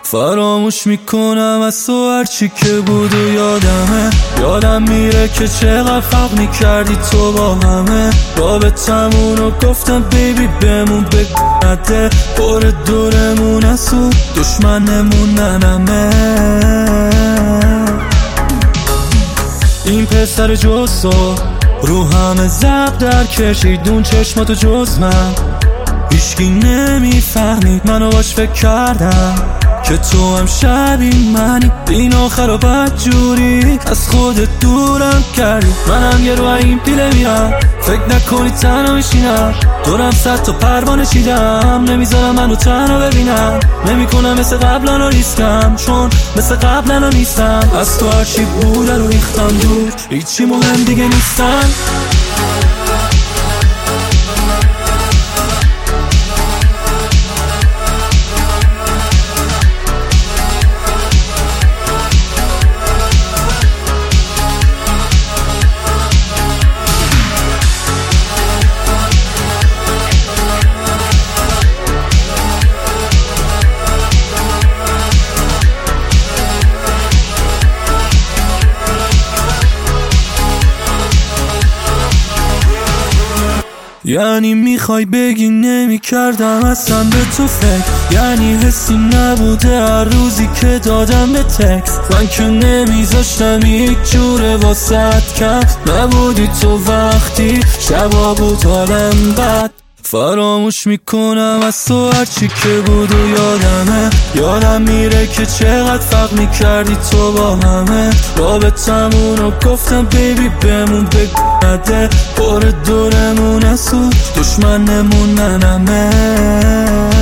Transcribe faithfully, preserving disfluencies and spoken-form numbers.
فراموش میکنم از تو هرچی که بود و یادمه. یادم میره که چقدر فرق میکردی تو با همه. رابطمون رو گفتم بیبی بمون بگنده. پر دورمون از تو دشمنمون ننمه. این پسر جز تو رو همه زب در کشیدون چشماتو جز من هیچکی نمیفهمید. منو باش فکر کردم که تو هم شبیه منی. این آخر و بد جوری از خودت دورم کردی. منم یه رو این پیله میرم فکر نکنی تنها میشینم. دورم صد تا پروانه چیدم نمیذارم منو تنها ببینم. نمیکنم مثل قبلا رو ریسکم چون مثل قبلا رو نیستم. از تو هرچی بوده رو ریختم دور هیچی مهم دیگه نیستم. یعنی میخوای بگی نمی کردم اصلا به تو فکر. یعنی حسی نبوده هر روزی که دادم به تکست. من که نمیذاشتم یک جوره واسط کم نبودی تو وقتی شبا بود حالم بد. فراموش میکنم از تو هرچی که بود و یادمه. یادم میره که چقدر فرق میکردی تو با همه. رابطمون رو گفتم بیبی بمون بگنده. پر دورمون از تو دشمنمون ننمه.